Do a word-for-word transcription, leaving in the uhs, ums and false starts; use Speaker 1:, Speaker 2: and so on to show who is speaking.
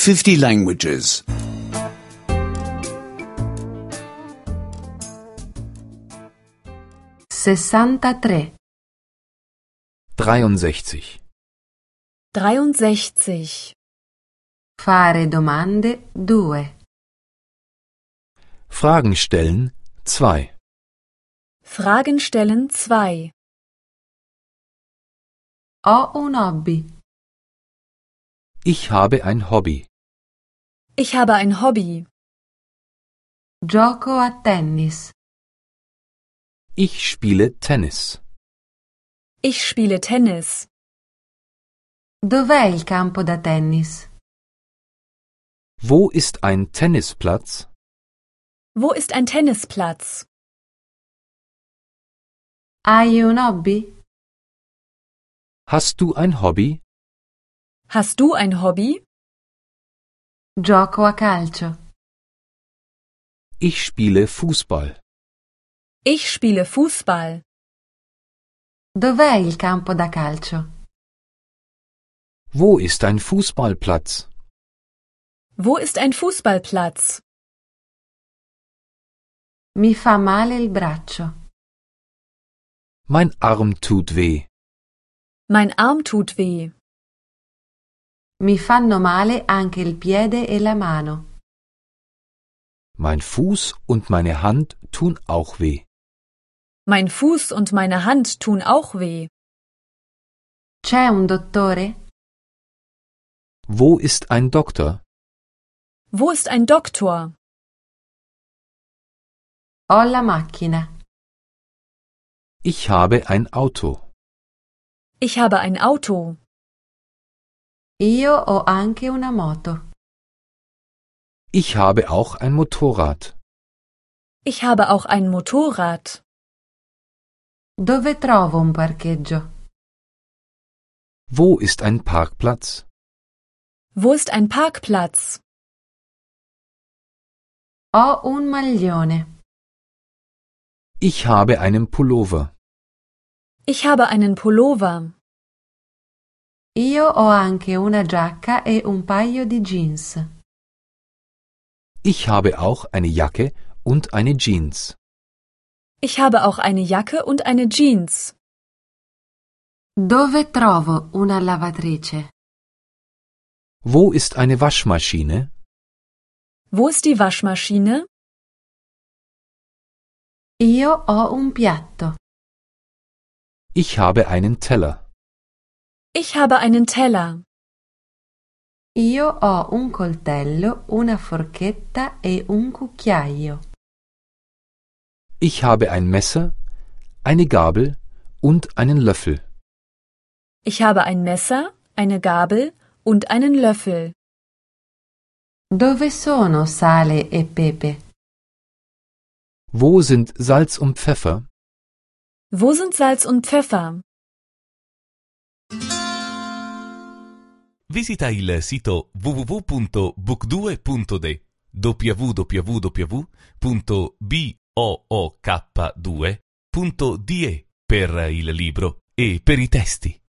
Speaker 1: fifty languages.
Speaker 2: sessantatré.
Speaker 3: dreiundsechzig.
Speaker 4: dreiundsechzig.
Speaker 2: Fare domande due.
Speaker 3: Fragen stellen zwei.
Speaker 4: Fragen stellen zwei.
Speaker 2: Ho un hobby.
Speaker 3: Ich habe ein Hobby.
Speaker 4: Ich habe ein Hobby.
Speaker 2: Gioco a tennis.
Speaker 3: Ich spiele Tennis.
Speaker 4: Ich spiele Tennis.
Speaker 2: Dov'è il campo da tennis?
Speaker 3: Wo ist ein Tennisplatz?
Speaker 4: Wo ist ein Tennisplatz?
Speaker 2: Hai un hobby?
Speaker 3: Hast du ein Hobby?
Speaker 4: Hast du ein Hobby?
Speaker 2: Gioco a calcio.
Speaker 3: Ich spiele Fußball.
Speaker 4: Ich spiele Fußball.
Speaker 2: Dov'è il campo da calcio?
Speaker 3: Wo ist ein Fußballplatz?
Speaker 4: Wo ist ein Fußballplatz?
Speaker 2: Mi fa male il braccio.
Speaker 3: Mein Arm tut weh.
Speaker 4: Mein Arm tut weh.
Speaker 2: Mi fanno male anche il piede e la mano.
Speaker 3: Mein Fuß und meine Hand tun auch weh.
Speaker 4: Mein Fuß und meine Hand tun auch weh.
Speaker 2: C'è un dottore?
Speaker 3: Wo ist ein Doktor?
Speaker 4: Wo ist ein Doktor?
Speaker 2: Ho la macchina.
Speaker 3: Ich habe ein Auto.
Speaker 4: Ich habe ein Auto.
Speaker 2: Io ho anche una moto.
Speaker 3: Ich habe auch ein Motorrad.
Speaker 4: Ich habe auch ein Motorrad.
Speaker 2: Dove trovo un parcheggio?
Speaker 3: Wo ist ein Parkplatz?
Speaker 4: Wo ist ein Parkplatz?
Speaker 2: Ho un maglione.
Speaker 3: Ich habe einen Pullover.
Speaker 4: Ich habe einen Pullover.
Speaker 2: Io ho anche una giacca e un paio di jeans.
Speaker 3: Ich habe auch eine Jacke und eine Jeans.
Speaker 4: Ich habe auch eine Jacke und eine Jeans.
Speaker 2: Dove trovo una lavatrice?
Speaker 3: Wo ist eine Waschmaschine?
Speaker 4: Wo ist die Waschmaschine?
Speaker 2: Io ho un piatto.
Speaker 3: Ich habe einen Teller.
Speaker 4: Ich habe einen Teller.
Speaker 2: Io ho un coltello, una forchetta e un cucchiaio.
Speaker 3: Ich habe ein Messer, eine Gabel und einen Löffel.
Speaker 4: Ich habe ein Messer, eine Gabel und einen Löffel.
Speaker 2: Dove sono sale e pepe?
Speaker 3: Wo sind Salz und Pfeffer?
Speaker 4: Wo sind Salz und Pfeffer?
Speaker 5: Visita il sito w w w punto book due punto d w w w punto book due punto d e per il libro e per i testi.